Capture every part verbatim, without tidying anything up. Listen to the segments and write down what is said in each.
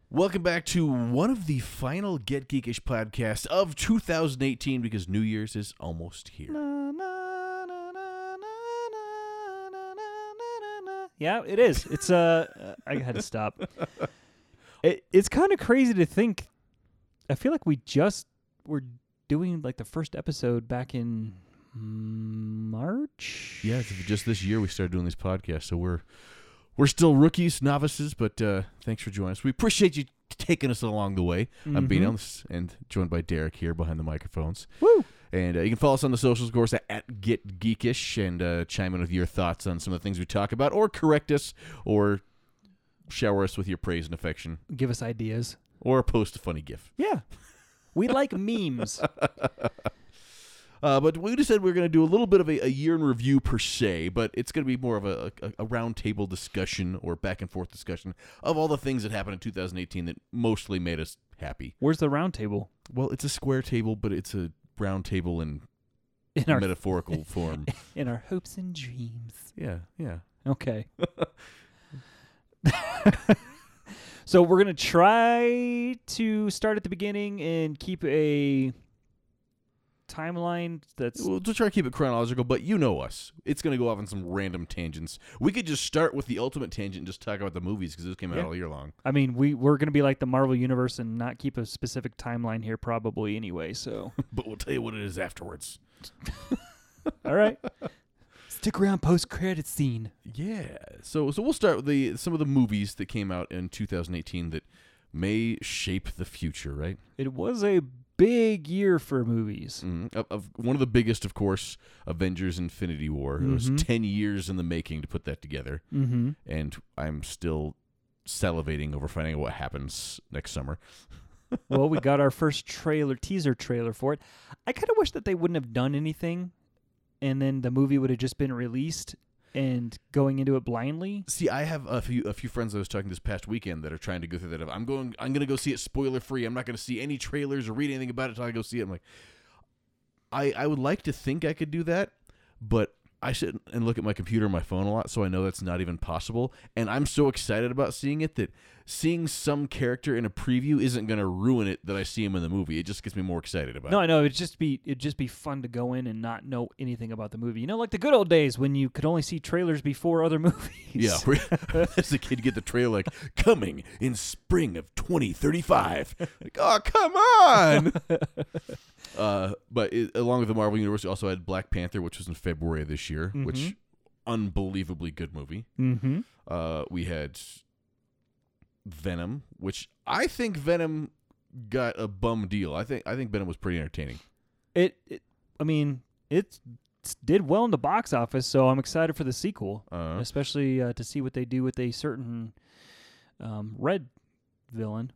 Welcome back to one of the final Get Geekish podcasts of two thousand eighteen because New Year's is almost here. Yeah, it is. It's uh, I had to stop. It, it's kind of crazy to think. I feel like we just were doing like the first episode back in March. Yeah, it's just this year we started doing these podcasts, so we're we're still rookies, novices, but uh, thanks for joining us. We appreciate you taking us along the way. Mm-hmm. I'm Beano and joined by Derek here behind the microphones. Woo! And uh, you can follow us on the socials, of course, at, at Get Geekish, and uh, chime in with your thoughts on some of the things we talk about, or correct us, or shower us with your praise and affection, Give us ideas. or post a funny GIF. Yeah, we like memes. Uh, but we just said we are going to do a little bit of a, a year in review per se, but it's going to be more of a, a, a roundtable discussion or back and forth discussion of all the things that happened in two thousand eighteen that mostly made us happy. Where's the round table? Well, it's a square table, but it's a round table in, In our metaphorical form. in our hopes and dreams. Yeah, yeah. Okay. So we're gonna try to start at the beginning and keep a timeline that's We'll just try to keep it chronological, but you know us. It's going to go off on some random tangents. We could just start with the ultimate tangent and just talk about the movies because those came out Yeah. all year long. I mean, we, we're going to be like the Marvel Universe and not keep a specific timeline here probably anyway, so. But we'll tell you what it is afterwards. All right. Stick around post-credit scene. Yeah. So so we'll start with the some of the movies that came out in two thousand eighteen that may shape the future, right? It was a big year for movies. Mm, of, of one of the biggest, of course, Avengers Infinity War. It was Mhm. ten years in the making to put that together. Mm-hmm. And I'm still salivating over finding out what happens next summer. Well, we got our first trailer, teaser trailer for it. I kind of wish that they wouldn't have done anything, and then the movie would have just been released and going into it blindly. See, I have a few a few friends I was talking this past weekend that are trying to go through that. Of, I'm going. I'm going to go see it spoiler free. I'm not going to see any trailers or read anything about it until I go see it. I'm like, I I would like to think I could do that, but I sit and look at my computer and my phone a lot, so I know that's not even possible. And I'm so excited about seeing it that seeing some character in a preview isn't going to ruin it that I see him in the movie. It just gets me more excited about No, it. I know it'd just be it'd just be fun to go in and not know anything about the movie. You know, like the good old days when you could only see trailers before other movies. Yeah, as a kid, you get the trailer like coming in spring of twenty thirty-five. Like, oh, come on! uh, but it, along with the Marvel Universe, we also had Black Panther, which was in February of this year, Mm-hmm. which unbelievably good movie. Mm-hmm. Uh, we had Venom, which I think Venom got a bum deal. I think I think Venom was pretty entertaining. It, it, I mean, it did well in the box office, so I'm excited for the sequel, Uh, especially uh, to see what they do with a certain um, red villain,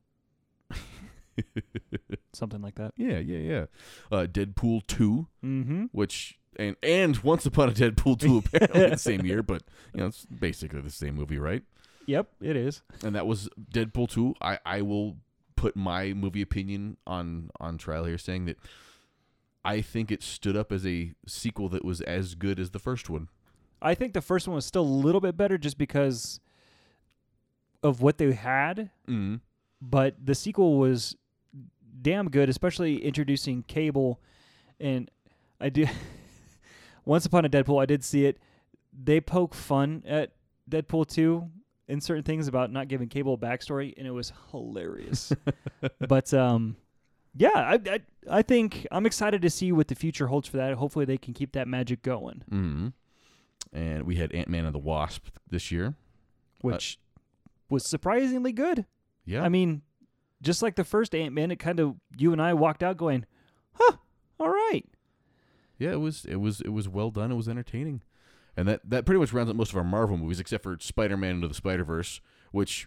something like that. yeah, yeah, yeah. Uh, Deadpool two. Mm-hmm. Which and and Once Upon a Deadpool two apparently the same year, but you know it's basically the same movie, right? Yep, it is. And that was Deadpool two. I, I will put my movie opinion on on trial here, saying that I think it stood up as a sequel that was as good as the first one. I think the first one was still a little bit better just because of what they had, Mm. but the sequel was damn good, especially introducing Cable. And I do Once Upon a Deadpool, I did see it. They poke fun at Deadpool two in certain things about not giving Cable a backstory, and it was hilarious. But um, yeah, I, I I think I'm excited to see what the future holds for that. Hopefully, they can keep that magic going, Mm. And we had Ant-Man and the Wasp this year. which was surprisingly good. Yeah. I mean, just like the first Ant-Man, it kind of you and I walked out going, "Huh, all right." Yeah, it was it was it was well done. It was entertaining. And that, that pretty much rounds up most of our Marvel movies, except for Spider-Man Into the Spider-Verse, which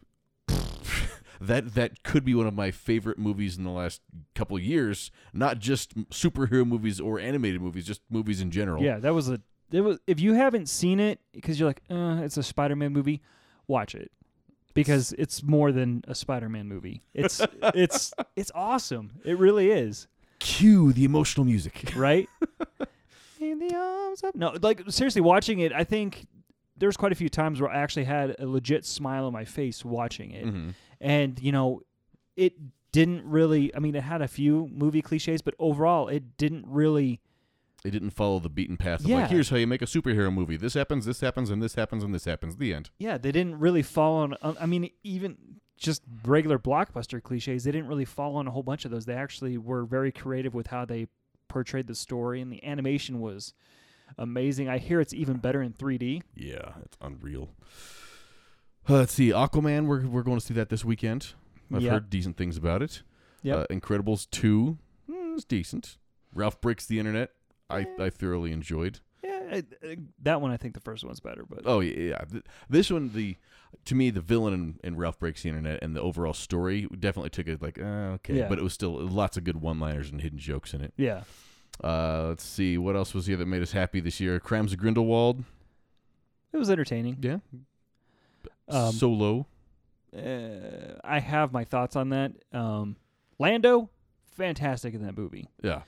that that could be one of my favorite movies in the last couple of years. Not just superhero movies or animated movies, just movies in general. Yeah, that was a. It was if you haven't seen it because you're like, uh, it's a Spider-Man movie, watch it because it's more than a Spider-Man movie. It's it's it's awesome. It really is. Cue the emotional music. Right? In the arms of no, like seriously, watching it, I think there's quite a few times where I actually had a legit smile on my face watching it. Mm-hmm. And, you know, it didn't really, I mean, it had a few movie cliches, but overall, it didn't really. It didn't follow the beaten path of Yeah. like, here's how you make a superhero movie. This happens, this happens, and this happens, and this happens. The end. Yeah, they didn't really fall on, I mean, even just regular blockbuster cliches, they didn't really fall on a whole bunch of those. They actually were very creative with how they portrayed the story, and the animation was amazing. I hear it's even better in three D. Yeah, it's unreal. Uh, let's see, Aquaman. We're we're going to see that this weekend. I've Yep. heard decent things about it. Yep. Uh, Incredibles two mm, is decent. Ralph Breaks the Internet. I, I thoroughly enjoyed. Yeah, I, I, that one I think the first one's better, but Oh yeah, yeah. Th- this one, the to me, the villain in, in Ralph Breaks the Internet and the overall story definitely took it like uh, okay, Yeah. but it was still lots of good one-liners and hidden jokes in it. yeah, Uh, let's see, what else was here that made us happy this year? Crimes of Grindelwald. it was entertaining. Yeah. Um, Solo. Uh, I have my thoughts on that. Um, Lando, fantastic in that movie. Yeah.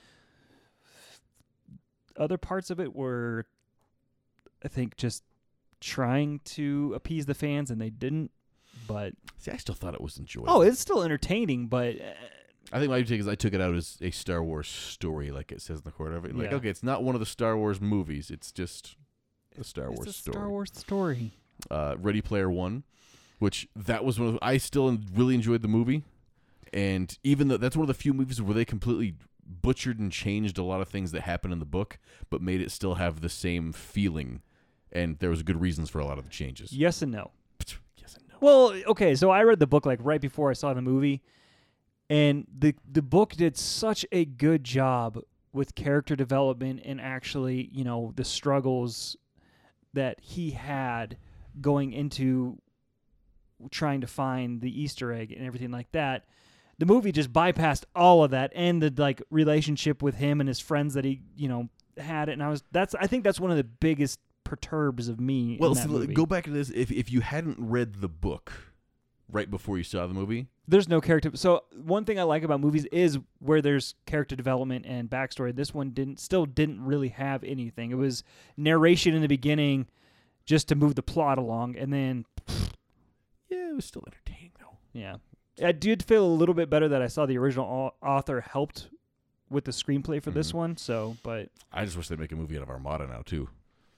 Other parts of it were, I think, just trying to appease the fans, and they didn't. But See, I still thought it was enjoyable. oh, it's still entertaining. But uh, I think my take is I took it out as a Star Wars story, like it says in the corner of it. Like, Yeah. okay, it's not one of the Star Wars movies. It's just a Star it's Wars a story. Star Wars story. Uh, Ready Player One, which that was one of I still en- really enjoyed the movie, and even though that's one of the few movies where they completely butchered and changed a lot of things that happen in the book, but made it still have the same feeling, and there was good reasons for a lot of the changes. Yes and no. Yes and no. Well, okay, so I read the book like right before I saw the movie, and the the book did such a good job with character development and actually, you know, the struggles that he had going into trying to find the Easter egg and everything like that. The movie just bypassed all of that and the like relationship with him and his friends that he, you know, had it. And I was that's I think that's one of the biggest perturbs of me. Well, in that so movie. go back to this. If if you hadn't read the book right before you saw the movie, There's no character. So one thing I like about movies is where there's character development and backstory. This one didn't, still didn't really have anything. It was narration in the beginning, just to move the plot along, and then yeah, it was still entertaining though. yeah, I did feel a little bit better that I saw the original au- author helped with the screenplay for this Mhm. one. So, but I just wish they'd make a movie out of Armada now too.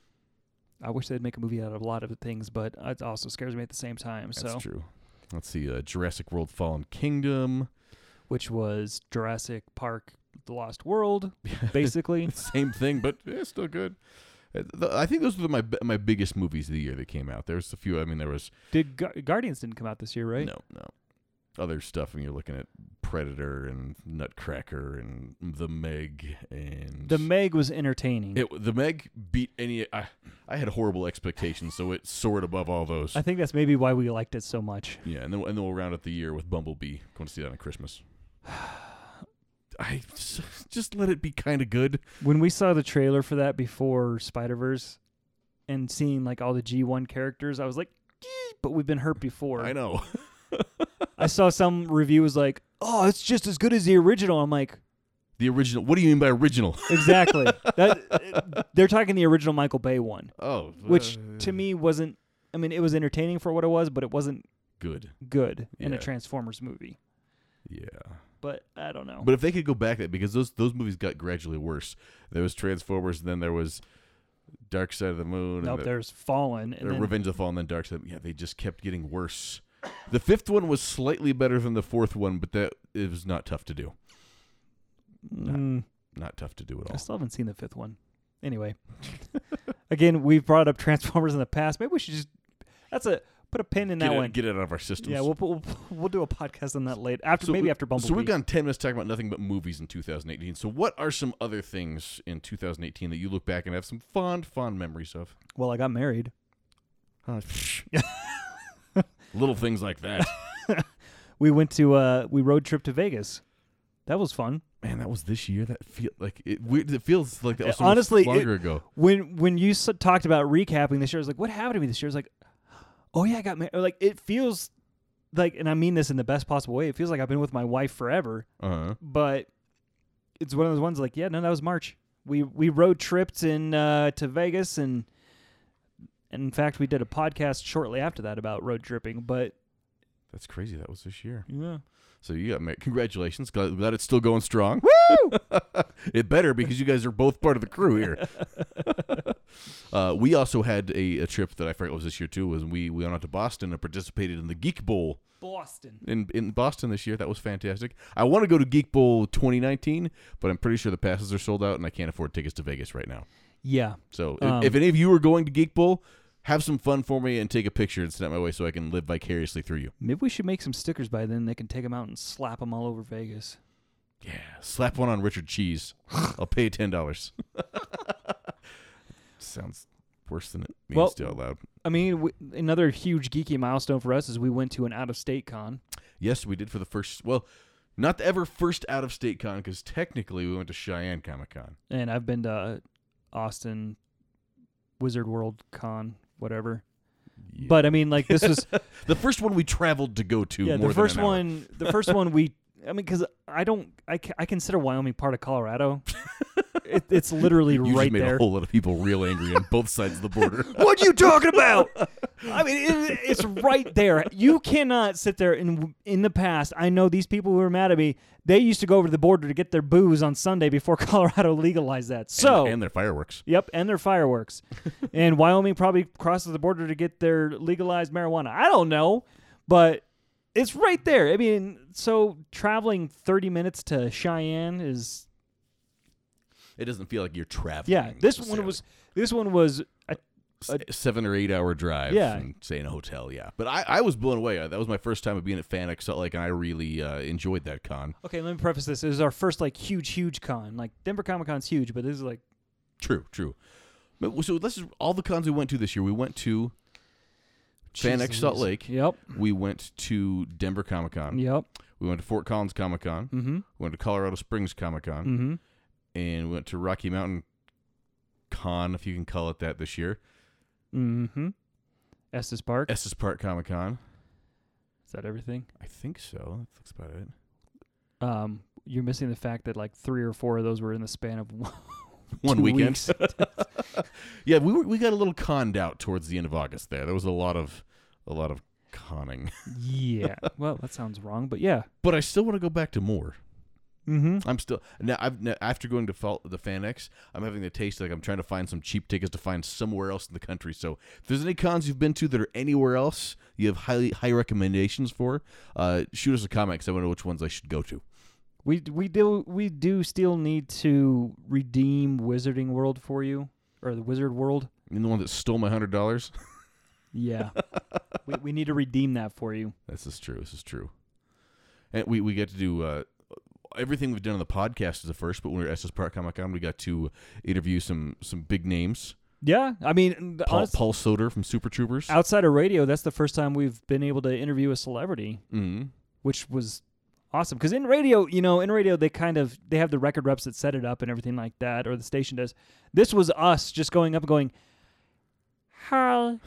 I wish they'd make a movie out of a lot of things, but it also scares me at the same time. That's So, true. Let's see, uh, Jurassic World: Fallen Kingdom. which was Jurassic Park: The Lost World, basically. Same thing, but yeah, still good. Uh, th- I think those were my b- my biggest movies of the year that came out. There's a few. I mean, there was Did Gu- Guardians didn't come out this year, right? no, no other stuff. When you're looking at Predator and Nutcracker and The Meg and The Meg was entertaining. It, the Meg beat any. I, I had horrible expectations, so it soared above all those. I think that's maybe why we liked it so much. Yeah, and then and then we'll round out the year with Bumblebee. Going to see that on Christmas. I just, just let it be kind of good. When we saw the trailer for that before Spider-Verse and seeing like all the G one characters, I was like, "Eh," but we've been hurt before. I know. I saw some review was like, "Oh, it's just as good as the original." I'm like, The original. What do you mean by original? exactly. that, they're talking the original Michael Bay one, Oh, which uh, to me wasn't. I mean, it was entertaining for what it was, but it wasn't good. good in a Yeah. Transformers movie. Yeah. But I don't know. But if they could go back that because those those movies got gradually worse. There was Transformers, and then there was Dark Side of the Moon. nope, and the, there's Fallen, and or then Revenge of the Fallen, and then Dark Side. Yeah, they just kept getting worse. The fifth one was slightly better than the fourth one, but that it was not tough to do. mm, Not tough to do at I all. still haven't seen the fifth one. Anyway, again, we've brought up Transformers in the past. Maybe we should just that's a put a pin in Get that it, one. get it out of our systems. Yeah, we'll, we'll we'll do a podcast on that later. After So maybe we- after Bumblebee. So we've gone ten minutes talking about nothing but movies in two thousand eighteen. So what are some other things in two thousand eighteen that you look back and have some fond, fond memories of? Well, I got married. Huh. Little things like that. We went to uh we road trip to Vegas. That was fun. Man, that was this year. That feel like it. Weird, it feels like that was so Honestly, much longer it- ago. When when you s- talked about recapping this year, I was like, "What happened to me this year?" I was like, "Oh yeah, I got married." Like it feels like, and I mean this in the best possible way. It feels like I've been with my wife forever. Uh huh. But it's one of those ones like, yeah, no, that was March. We we road tripped in uh, to Vegas, and And in fact, we did a podcast shortly after that about road tripping. But That's crazy. That was this year. yeah, So you got ma- congratulations. Glad, glad it's still going strong. woo! It better because you guys are both part of the crew here. uh, we also had a, a trip that I forget was this year too. Was we we went out to Boston and participated in the Geek Bowl Boston. in in Boston this year. That was fantastic. I want to go to Geek Bowl twenty nineteen, but I'm pretty sure the passes are sold out, and I can't afford tickets to Vegas right now. Yeah. So Um, if, if any of you are going to Geek Bowl, have some fun for me and take a picture and send it my way so I can live vicariously through you. Maybe we should make some stickers by then. They can take them out and slap them all over Vegas. Yeah, slap one on Richard Cheese. I'll pay ten dollars. Sounds worse than it means Well- to out loud. I mean, w- another huge geeky milestone for us is we went to an out-of-state con. Yes, we did for the first. Well, not the ever first out of state con because technically we went to Cheyenne Comic Con. And I've been to Austin Wizard World Con, whatever. Yeah. But I mean, like this was the first one we traveled to go to. yeah. more The than first an hour. one, the first one we. I mean, because I don't, I, ca- I consider Wyoming part of Colorado. it, it's literally You right just made there. a whole lot of people real angry on both sides of the border. What you talking about? I mean, it, it's right there. You cannot sit there. In in the past, I know these people who are mad at me. They used to go over to the border to get their booze on Sunday before Colorado legalized that. So, and, and their fireworks. yep, and their fireworks. And Wyoming probably crosses the border to get their legalized marijuana. I don't know, but it's right there. I mean, so traveling thirty minutes to Cheyenne is It doesn't feel like you're traveling. yeah. This one necessarily. was this one was a S- seven or eight hour drive. Yeah. And stay in a hotel. Yeah, but I, I was blown away. That was my first time of being at FanX Salt Lake, and I really uh, enjoyed that con. okay. Let me preface this. It was our first like huge, huge con. Like Denver Comic Con's huge, but this is like True, true. But, so this is all the cons we went to this year. We went to FanX Jeez Salt Louise. Lake. Yep. We went to Denver Comic Con. Yep. We went to Fort Collins Comic Con. Mm-hmm. We went to Colorado Springs Comic Con. Mm-hmm. And we went to Rocky Mountain Con, if you can call it that, this year. Mm-hmm. Estes Park. Estes Park Comic Con. Is that everything? I think so. That's about it. Um, you're missing the fact that like three or four of those were in the span of one, One two weekend. weeks. Yeah, we were, we got a little conned out towards the end of August there. There was a lot of a lot of conning. Yeah. Well, that sounds wrong, but yeah. But I still want to go back to more. Mm-hmm. I'm still now. I've now, after going to fall, the FanX, I'm having the taste like I'm trying to find some cheap tickets to find somewhere else in the country. So if there's any cons you've been to that are anywhere else, you have highly high recommendations for. Uh, shoot us a comment 'cause I want to know which ones I should go to. We we do we do still need to redeem Wizarding World for you or the Wizard World. And the one that stole my hundred dollars. Yeah. we we need to redeem that for you. This is true. This is true. And we we get to do. Uh, Everything we've done on the podcast is the first, but when we were at Estes Park Comic Con, we got to interview some some big names. Yeah. I mean, the Paul, honest- Paul Soder from Super Troopers. outside of radio, that's the first time we've been able to interview a celebrity, Mm-hmm. which was awesome. Because in radio, you know, in radio they kind of they have the record reps that set it up and everything like that, or the station does. This was us just going up and going, "Hi."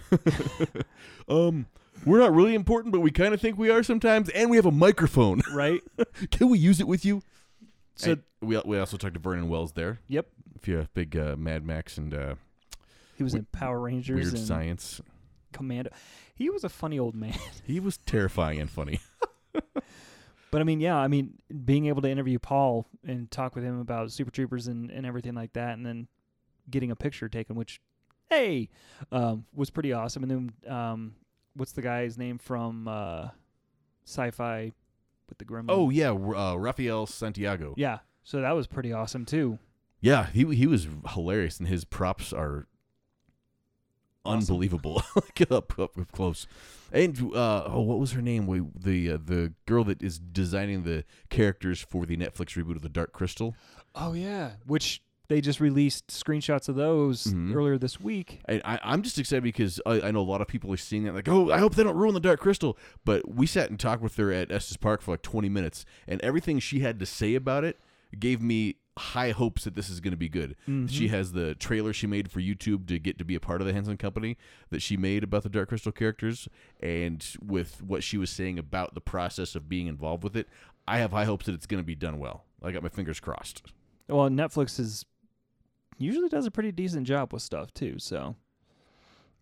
Um, we're not really important, but we kind of think we are sometimes, and we have a microphone. Right? Can we use it with you? So And we we also talked to Vernon Wells there. yep, If you're a big uh, Mad Max and uh, he was We- in Power Rangers weird and science, Commando. He was a funny old man. he was terrifying and funny. But I mean, yeah, I mean, being able to interview Paul and talk with him about Super Troopers and, and everything like that, and then getting a picture taken, which, hey, um, was pretty awesome. And then, um, what's the guy's name from uh, Sci-Fi with the Gremlin? Oh yeah, uh, Rafael Santiago. yeah. So that was pretty awesome too. Yeah, he he was hilarious, and his props are Awesome. unbelievable. Like up, up up close. And uh, oh, what was her name? We, the uh, the girl that is designing the characters for the Netflix reboot of The Dark Crystal. Oh yeah, which they just released screenshots of those Mhm. earlier this week. I, I, I'm just excited because I, I know a lot of people are seeing that, like, oh, I hope they don't ruin The Dark Crystal. But we sat and talked with her at Estes Park for like twenty minutes, and everything she had to say about it gave me high hopes that this is going to be good. Mhm. She has the trailer she made for YouTube to get to be a part of the Henson Company that she made about the Dark Crystal characters, and with what she was saying about the process of being involved with it, I have high hopes that it's going to be done well. I got my fingers crossed. Well, Netflix is usually does a pretty decent job with stuff too. So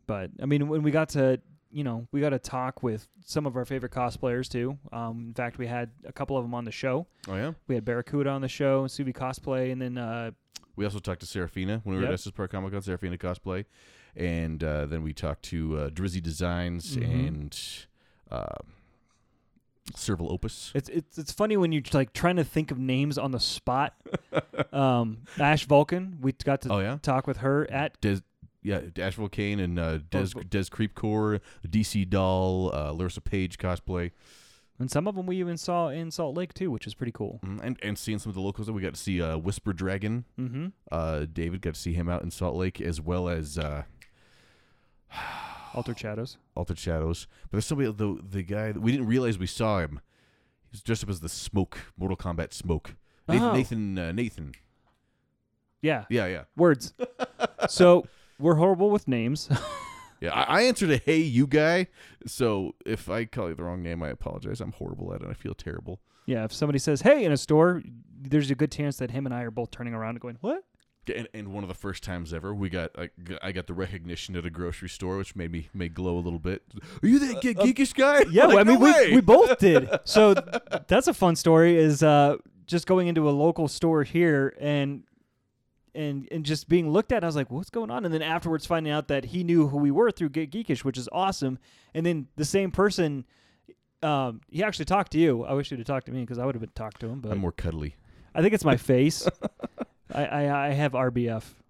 But I mean, when we got to, you know, we got to talk with some of our favorite cosplayers too. Um, in fact, we had a couple of them on the show. Oh yeah. We had Barracuda on the show, Subi Cosplay, and then uh, we also talked to Serafina when we were Yep. at Estes Park Comic Con. Serafina Cosplay, and uh, then we talked to uh, Drizzy Designs Mhm. and uh, Serval Opus. it's it's it's funny when you're like trying to think of names on the spot. um, Ash Vulcan, we got to Oh yeah. talk with her at Des, yeah, Dash Volcane and uh, Des Oh, Des Creepcore, D C Doll, uh, Larissa Page cosplay, and some of them we even saw in Salt Lake too, which is pretty cool. mm, and and seeing some of the locals. We got to see uh, Whisper Dragon. Mm-hmm. Uh, David got to see him out in Salt Lake, as well as uh, Altered Shadows. Altered Shadows. But there's somebody the the guy that we didn't realize we saw him. He was dressed up as the Smoke, Mortal Kombat Smoke. Nathan Oh. Nathan, uh, Nathan. Yeah, Yeah, yeah, words. So we're horrible with names. yeah. I, I answered a "Hey, you guy." So if I call you the wrong name, I apologize. I'm horrible at it. I feel terrible. Yeah, if somebody says "Hey" in a store, there's a good chance that him and I are both turning around and going, "What?" And, and one of the first times ever, we got I, I got the recognition at a grocery store, which made me may glow a little bit. Are you that ge- uh, geekish guy? Yeah, Like, well, I mean, no we way. we both did. So th- that's a fun story. Is uh, just going into a local store here and and and just being looked at. I was like, "What's going on?" And then afterwards, finding out that he knew who we were through Get Geekish, which is awesome. And then the same person, um, he actually talked to you. I wish he'd have talked to me because I would have been talked to him. But I'm more cuddly. I think it's my face. I, I I have R B F.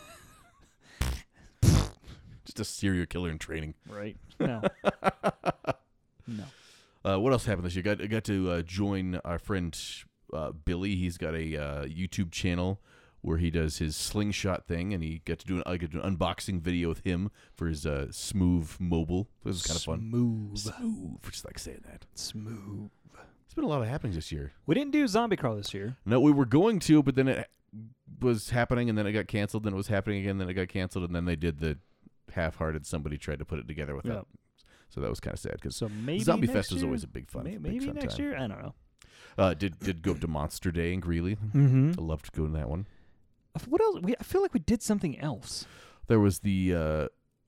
Just a serial killer in training. Right. No. No. Uh, what else happened this year? Got I got to uh, join our friend uh, Billy. He's got a uh, YouTube channel where he does his slingshot thing, and he got to do an, I got to do an unboxing video with him for his uh, Smooth Mobile. This was kind of fun. Smooth. Smooth. Just like saying that. Smooth. There's been a lot of happenings this year. We didn't do Zombie Crawl this year. No, we were going to, but then it was happening, and then it got canceled. Then it was happening again. Then it got canceled, and then they did the half-hearted. Somebody tried to put it together without. Yep. So that was kind of sad because So maybe Zombie next Fest is year? always a big fun. May- big Maybe fun next time. year. I don't know. Uh, did did go up to Monster Day in Greeley. Mm-hmm. I loved going to that one. What else? We, I feel like we did something else. There was the uh,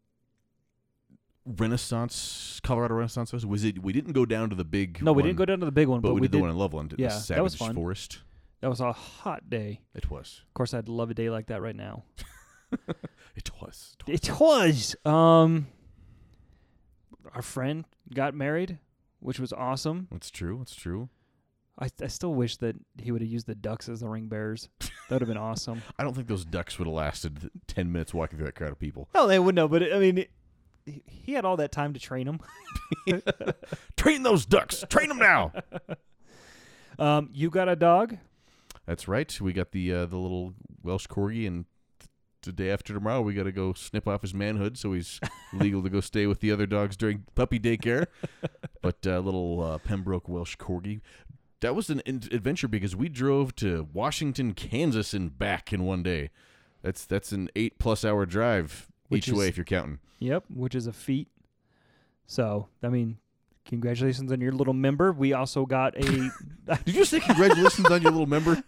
Renaissance, Colorado Renaissance Fest. Was it? We didn't go down to the big. No, we one, didn't go down to the big one, but, but, we, we did did. the one in Loveland. Yeah, the that Savage was fun. Forest. That was a hot day. It was. Of course, I'd love a day like that right now. It was. It was. Um, our friend got married, which was awesome. That's true. That's true. I I still wish that he would have used the ducks as the ring bearers. That would have been awesome. I don't think those ducks would have lasted ten minutes walking through that crowd of people. No, they would know, but it, I mean, it, he- he had all that time to train them. Train those ducks. Train them now. Um, you got a dog? That's right. We got the uh, the little Welsh corgi, and t- the day after tomorrow, we got to go snip off his manhood, so he's legal to go stay with the other dogs during puppy daycare. But uh, little uh, Pembroke Welsh corgi. That was an in- adventure because we drove to Washington, Kansas, and back in one day. That's that's an eight plus hour drive Which each way is- if you're counting. Yep, which is a feat. So, I mean, congratulations on your little member. We also got a. Did you say congratulations on your little member?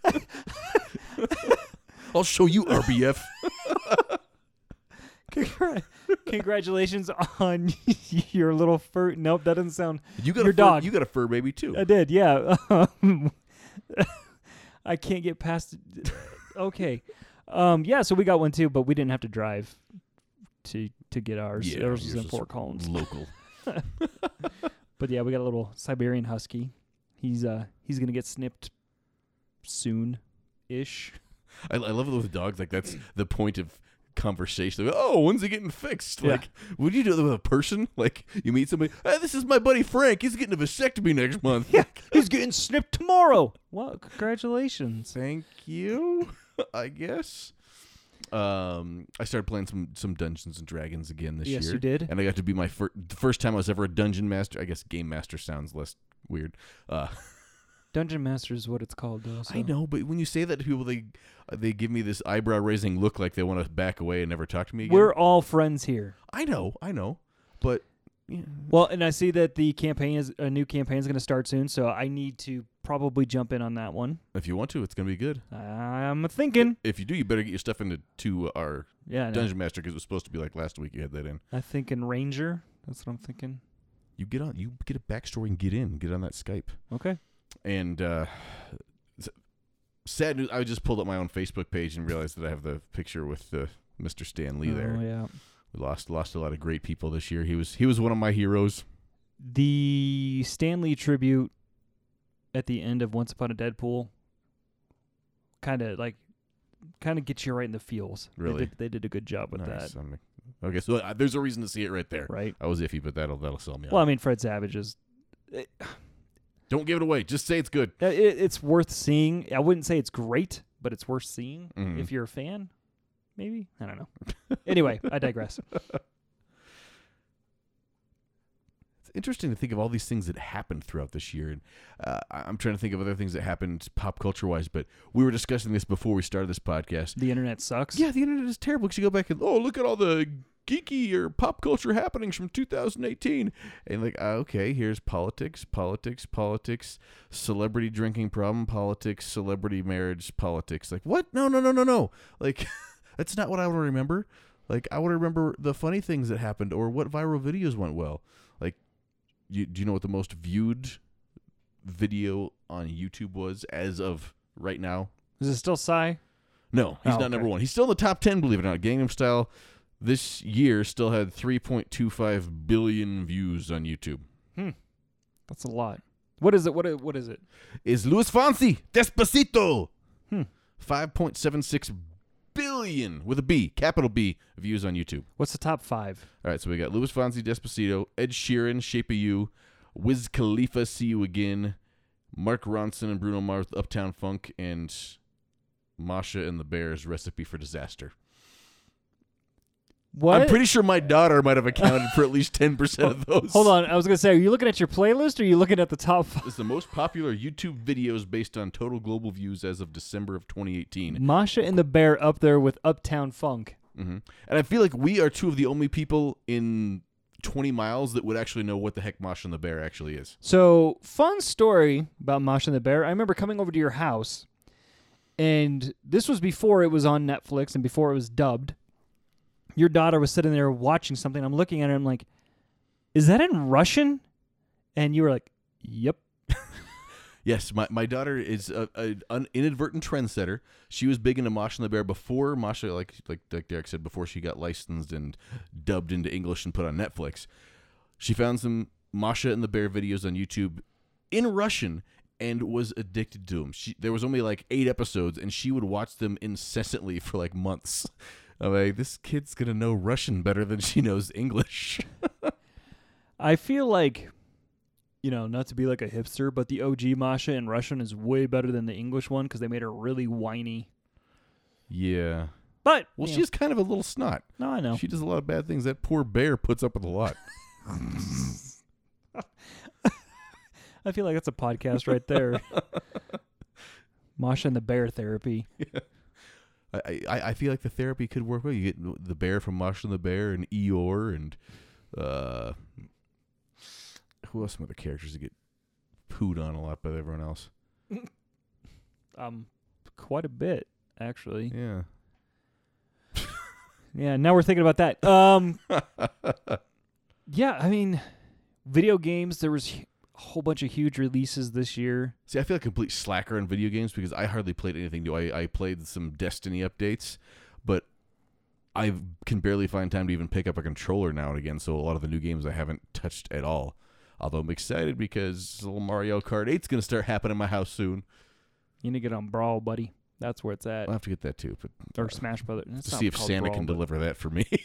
I'll show you R B F. Congra- Congratulations on your little fur. Nope, that doesn't sound. You got Your a fur, dog. You got a fur baby too. I did, yeah. Um, I can't get past. Okay, um, yeah. So we got one too, but we didn't have to drive to to get ours. Yeah, Ours was yours in is Fort Collins. Local. But yeah, we got a little Siberian Husky. He's uh he's gonna get snipped soon, ish. I, I love it with dogs. Like that's the point of conversation. Like, oh, when's he getting fixed? Yeah. Like, would you do that with a person? Like, you meet somebody. Hey, this is my buddy Frank. He's getting a vasectomy next month. Yeah, he's getting snipped tomorrow. Well, congratulations. Thank you. I guess. Um, I started playing some some Dungeons and Dragons again this Yes, year. you did. And I got to be my fir- the first time I was ever a dungeon master. I guess game master sounds less weird. Uh, Dungeon Master is what it's called, though. So. I know, but when you say that to people, they uh, they give me this eyebrow raising look, like they want to back away and never talk to me again. We're all friends here. I know, I know, but yeah. Well, and I see that the campaign is a new campaign is going to start soon, so I need to probably jump in on that one. If you want to, it's gonna be good. I'm thinking. If you do, you better get your stuff into to our Yeah, I know. Dungeon Master because it was supposed to be like last week. You had that in. I'm thinking Ranger. That's what I'm thinking. You get on. You get a backstory and get in. Get on that Skype. Okay. And uh, sad news. I just pulled up my own Facebook page and realized that I have the picture with uh, Mister Stan Lee oh, there. yeah. We lost lost a lot of great people this year. He was he was one of my heroes. The Stan Lee tribute at the end of Once Upon a Deadpool kind of like kind of gets you right in the feels. Really? They did, they did a good job with Nice. that. I'm- okay, so uh, there's a reason to see it right there. Right. I was iffy, but that'll that'll sell me. Well, I out. mean, Fred Savage is. It, Don't give it away. Just say it's good. it, it's worth seeing. I wouldn't say it's great, but it's worth seeing Mhm. if you're a fan. Maybe I don't know. Anyway, I digress. It's interesting to think of all these things that happened throughout this year, and uh, I- I'm trying to think of other things that happened pop culture wise. But we were discussing this before we started this podcast. The internet sucks. Yeah, the internet is terrible because you go back and oh, look at all the geeky or pop culture happenings from two thousand eighteen, and like uh, okay, here's politics, politics, politics, celebrity drinking problem, politics, celebrity marriage, politics. Like what? No, no, no, no, no. Like that's not what I want to remember. Like I want to remember the funny things that happened or what viral videos went well. Like, you, do you know what the most viewed video on YouTube was as of right now? Is it still Psy? No, he's Oh, not okay. number one. He's still in the top ten, believe it or not. Gangnam Style this year still had three point two five billion views on YouTube. That's a lot. What is it? What? i- What is it? Is Luis Fonsi, Despacito. Hmm. five point seven six billion, with a B, capital B, views on YouTube. What's the top five? All right, so we got Luis Fonsi, Despacito, Ed Sheeran, Shape of You, Wiz Khalifa, See You Again, Mark Ronson and Bruno Mars, Uptown Funk, and Masha and the Bears, Recipe for Disaster. What? I'm pretty sure my daughter might have accounted for at least ten percent of those. Hold on. I was gonna say, are you looking at your playlist or are you looking at the top five? It's the most popular YouTube videos based on total global views as of December of twenty eighteen. Masha and the Bear up there with Uptown Funk. Mm-hmm. And I feel like we are two of the only people in twenty miles that would actually know what the heck Masha and the Bear actually is. So, fun story about Masha and the Bear. I remember coming over to your house, and this was before it was on Netflix and before it was dubbed. Your daughter was sitting there watching something. I'm looking at her. I'm like, is that in Russian? And you were like, yep. Yes, my, my daughter is a, a, an inadvertent trendsetter. She was big into Masha and the Bear before Masha, like, like like Derek said, before she got licensed and dubbed into English and put on Netflix. She found some Masha and the Bear videos on YouTube in Russian and was addicted to them. She, there was only like eight episodes, and she would watch them incessantly for like months. I'm like, this kid's going to know Russian better than she knows English. I feel like, you know, not to be like a hipster, but the O G Masha in Russian is way better than the English one because they made her really whiny. Yeah. But, Well, you she's kind of a little snot. know, no, I know. She does a lot of bad things. That poor bear puts up with a lot. I feel like that's a podcast right there. Masha and the Bear therapy. I, I I feel like the therapy could work well. You get the bear from Masha and the Bear and Eeyore and uh, who else? Some other characters that get pooed on a lot by everyone else. Um, quite a bit, actually. Yeah. Yeah, now we're thinking about that. Um, yeah, I mean, video games, there was a whole bunch of huge releases this year. See, I feel like a complete slacker in video games because I hardly played anything new. I, I played some Destiny updates, but I can barely find time to even pick up a controller now and again, so a lot of the new games I haven't touched at all. Although I'm excited because little Mario Kart eight's going to start happening in my house soon. You need to get on Brawl, buddy. That's where it's at. I'll have to get that too, but Or Smash Brothers. It's to not see if called Santa Brawl, can but- deliver that for me.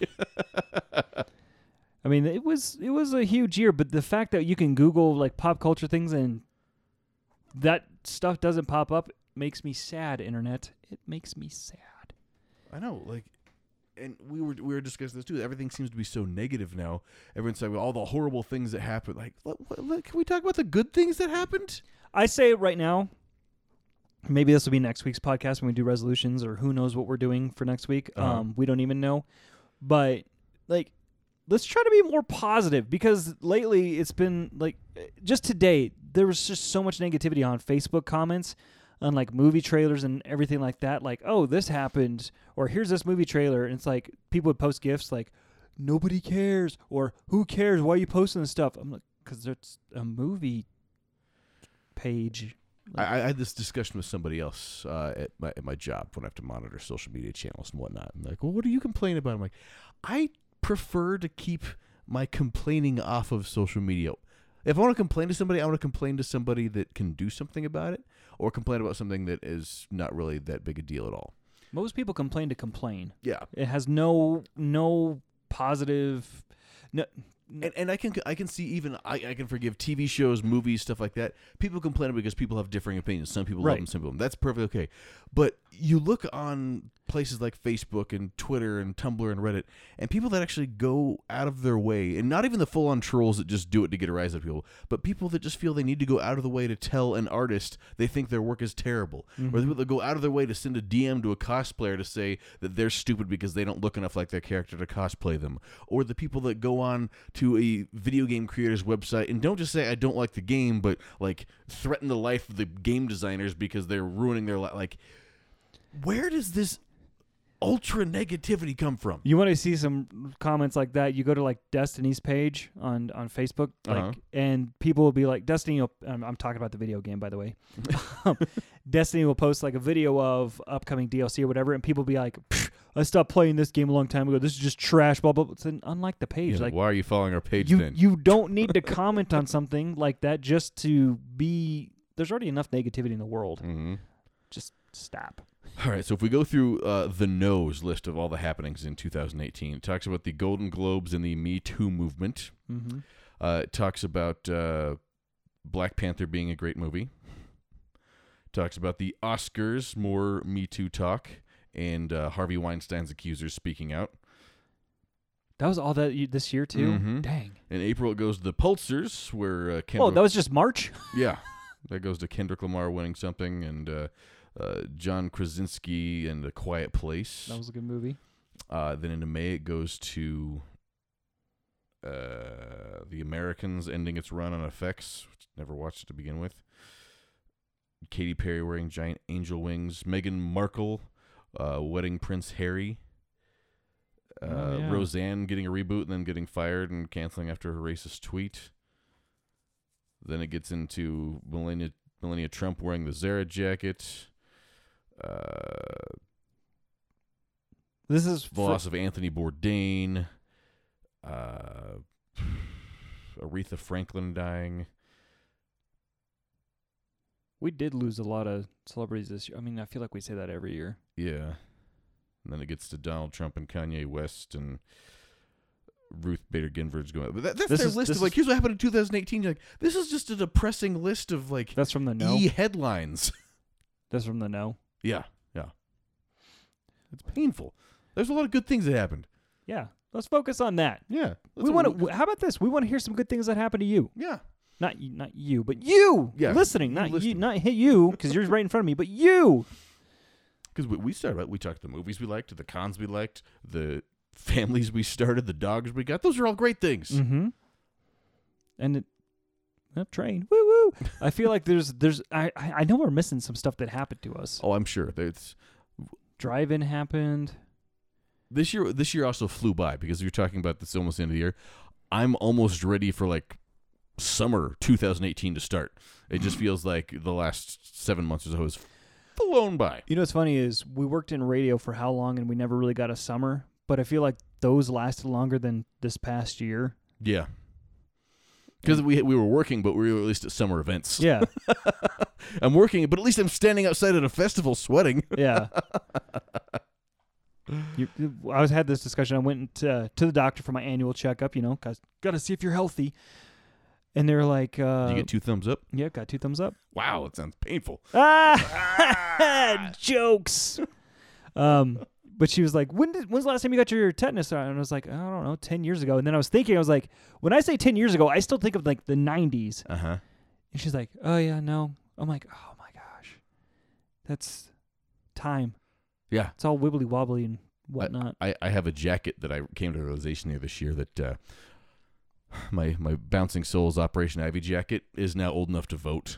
I mean, it was it was a huge year, but the fact that you can Google like pop culture things and that stuff doesn't pop up makes me sad, internet. It makes me sad. I know, like, and we were we were discussing this too. Everything seems to be so negative now. Everyone's saying all the horrible things that happened. Like, look, look, can we talk about the good things that happened? I say right now, maybe this will be next week's podcast when we do resolutions, or who knows what we're doing for next week. Uh-huh. Um, we don't even know. But, like, let's try to be more positive because lately it's been, like, just today, there was just so much negativity on Facebook comments on like movie trailers and everything like that. Like, oh, this happened, or here's this movie trailer. And it's like people would post gifs like, nobody cares, or who cares? Why are you posting this stuff? I'm like, because it's a movie page. Like, I, I had this discussion with somebody else uh, at my at my job when I have to monitor social media channels and whatnot. I'm like, well, what do you complain about? I'm like, I prefer to keep my complaining off of social media. If I want to complain to somebody, I want to complain to somebody that can do something about it, or complain about something that is not really that big a deal at all. Most people complain to complain. Yeah, it has no no positive. No, And, and I can I can see even I, I can forgive T V shows, movies, stuff like that. People complain because people have differing opinions. Some people right. love them, some people don't. That's perfectly okay. But you look on places like Facebook and Twitter and Tumblr and Reddit, and people that actually go out of their way, and not even the full-on trolls that just do it to get a rise out of people, but people that just feel they need to go out of the way to tell an artist they think their work is terrible, mm-hmm. or the people that go out of their way to send a D M to a cosplayer to say that they're stupid because they don't look enough like their character to cosplay them, or the people that go on to a video game creator's website and don't just say I don't like the game, but like threaten the life of the game designers because they're ruining their life. Like, where does this ultra negativity come from? You want to see some comments like that, you go to like Destiny's page on on Facebook, like, uh-huh. and people will be like, Destiny will, um, I'm talking about the video game, by the way. Destiny will post like a video of upcoming D L C or whatever, and people will be like, I stopped playing this game a long time ago, this is just trash, blah blah blah. It's unlike the page. Yeah, like, why are you following our page you, then? You don't need to comment on something like that just to be, there's already enough negativity in the world. Mm-hmm. Just stop. All right, so if we go through uh, the no's list of all the happenings in two thousand eighteen, it talks about the Golden Globes and the Me Too movement. Mm-hmm. Uh, it talks about uh, Black Panther being a great movie. It talks about the Oscars, more Me Too talk, and uh, Harvey Weinstein's accusers speaking out. That was all that you, this year, too? Mm-hmm. Dang. In April, it goes to the Pulitzers, where uh, Kendrick... Oh, that was just March? Yeah. That goes to Kendrick Lamar winning something, and... Uh, Uh, John Krasinski and A Quiet Place. That was a good movie. Uh, then into May, it goes to uh, The Americans ending its run on F X, which I never watched to begin with. Katy Perry wearing giant angel wings. Meghan Markle uh, wedding Prince Harry. Uh, oh, yeah. Roseanne getting a reboot and then getting fired and canceling after her racist tweet. Then it gets into Melania, Melania Trump wearing the Zara jacket. Uh, this is the loss of Anthony Bourdain, uh, Aretha Franklin dying. We did lose a lot of celebrities this year. I mean, I feel like we say that every year. Yeah. And then it gets to Donald Trump and Kanye West and Ruth Bader Ginsburg's going. But that, that's this their is, list of is, like, here's what happened in two thousand eighteen. You're like, this is just a depressing list of like that's from the no. E headlines. That's from the no. Yeah, yeah. It's painful. There's a lot of good things that happened. Yeah, let's focus on that. Yeah, we want to. How about this? We want to hear some good things that happened to you. Yeah, not not you, but you. Yeah, listening, not listening. you, not hit you because you're right in front of me, but you. Because we, we started out, we talked the movies we liked, the cons we liked, the families we started, the dogs we got. Those are all great things. Mm-hmm. And it, oh, train, woo woo. I feel like there's there's I I know we're missing some stuff that happened to us. Oh, I'm sure. It's drive-in happened. This year, this year also flew by because you're talking about this almost the end of the year. I'm almost ready for like summer two thousand eighteen to start. It just feels like the last seven months or so has flown by. You know what's funny is we worked in radio for how long and we never really got a summer, but I feel like those lasted longer than this past year. Yeah. Because we we were working, but we were at least at summer events. Yeah. I'm working, but at least I'm standing outside at a festival sweating. Yeah. You, I was had this discussion. I went to, to the doctor for my annual checkup, you know, because got to see if you're healthy. And they were like... Uh, Did you get two thumbs up? Yeah, got two thumbs up. Wow, it sounds painful. Ah! Jokes! Um, but she was like, when did, when's the last time you got your tetanus? And I was like, I don't know, ten years ago. And then I was thinking, I was like, when I say ten years ago, I still think of like the nineties. Uh-huh. And she's like, oh, yeah, no. I'm like, oh, my gosh. That's time. Yeah. It's all wibbly wobbly and whatnot. I, I, I have a jacket that I came to the realization here this year that uh, my my Bouncing Souls Operation Ivy jacket is now old enough to vote.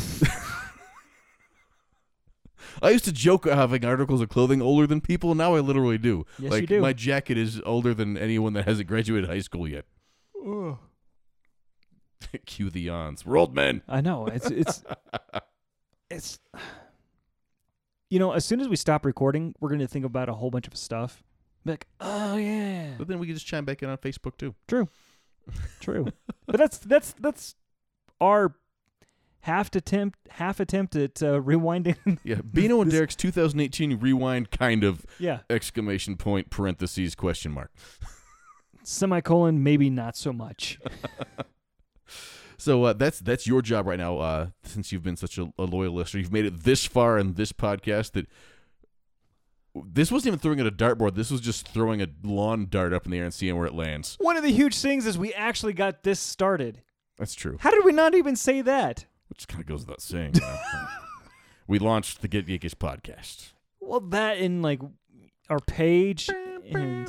I used to joke having articles of clothing older than people. Now I literally do. Yes, like, you do. My jacket is older than anyone that hasn't graduated high school yet. Ugh. Cue the yawns. We're old men. I know. It's it's it's. You know, as soon as we stop recording, we're going to think about a whole bunch of stuff. Be like, oh yeah. But then we can just chime back in on Facebook too. True. True. But that's that's that's our half attempt half attempt at uh, rewinding. Yeah, Bino and this- Derek's two thousand eighteen rewind kind of Yeah. exclamation point parentheses question mark. Semicolon, maybe not so much. So uh, that's that's your job right now. Uh, since you've been such a, a loyal listener, you've made it this far in this podcast that this wasn't even throwing at a dartboard. This was just throwing a lawn dart up in the air and seeing where it lands. One of the huge things is we actually got this started. That's true. How did we not even say that? Which kind of goes without saying. You know? We launched the Get Geekish podcast. Well, that in like our page and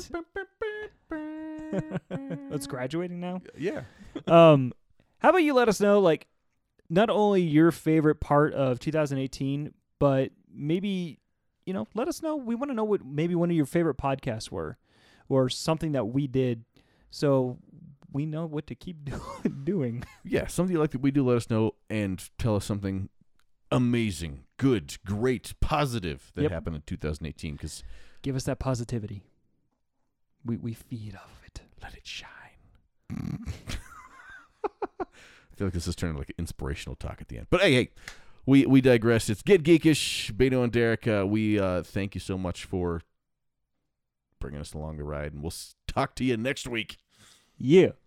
it's graduating now. Yeah. Um, how about you let us know, like, not only your favorite part of two thousand eighteen, but maybe, you know, let us know. We want to know what maybe one of your favorite podcasts were, or something that we did, so we know what to keep do- doing. Yeah, something like that we do, let us know and tell us something amazing, good, great, positive that Yep. happened in two thousand eighteen, because Give us that positivity. We we feed off of it. let it shine. I feel like this is turning like an inspirational talk at the end. But hey, hey, we, we digress. It's Get Geekish. Beto and Derek, uh, we uh, thank you so much for bringing us along the ride, and we'll s- talk to you next week. Yeah.